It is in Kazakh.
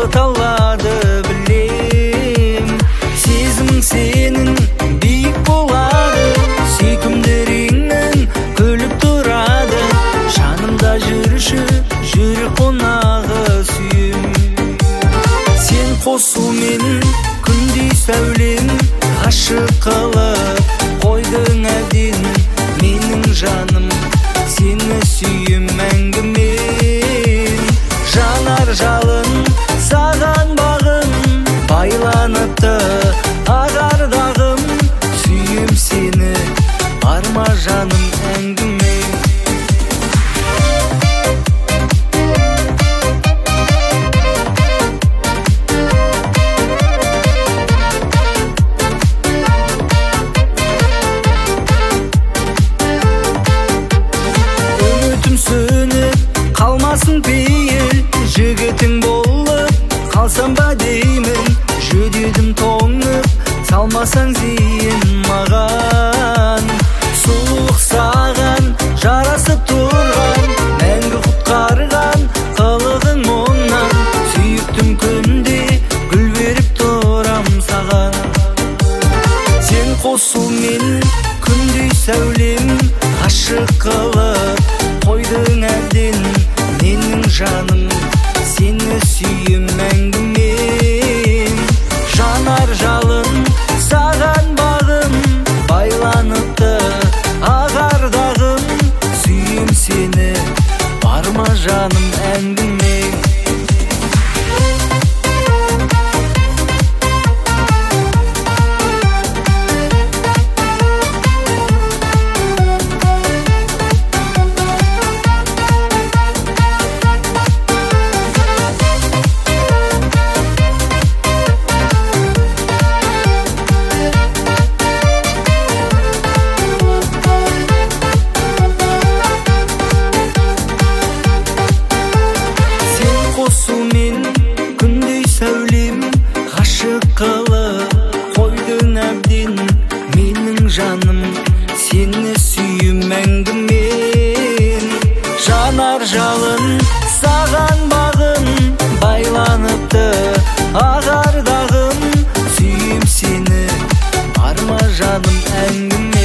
талады білем. Сезімің сенің биік болады, сүйкімдеріңнің күліп тұрады. Жанымда жүрші жүрек қонағы сүйем. Сен қосумен күндей сәулем, ғашық қылып қойдың әбден менің жаным. Сені сүйем мәңгімен, жанар жалын саған бағым, байланыпты ағардағым. Сүйем сені, бар ма жаным әңгіме. Қалмасын пейіл, жігітің болып қалсам ба деймін. Жүдедім тоңып, салмасаң зейін маған. Сұлулық саған жарасып тұрған, мәңгі құтқарған қылығың мұңнан. Сүйіктім күнде гүл беріп тұрам саған. Сен қосумен күндей сәулем, ғашық қылып қойдың әбден менің жаным. Сені сүйем мәңгімен, жанар жалын саған бағым, байланыпты ағардағым. Сүйем сені, бар ма жаным әңгіме. Қосумен күндей сәулем, ғашық қылып қойдың әбден менің жаным. Сені сүйем мәңгімен, жанар жалын саған бағым, байланыпты ағардағым. Сүйем сені, бар ма жаным әңгіме.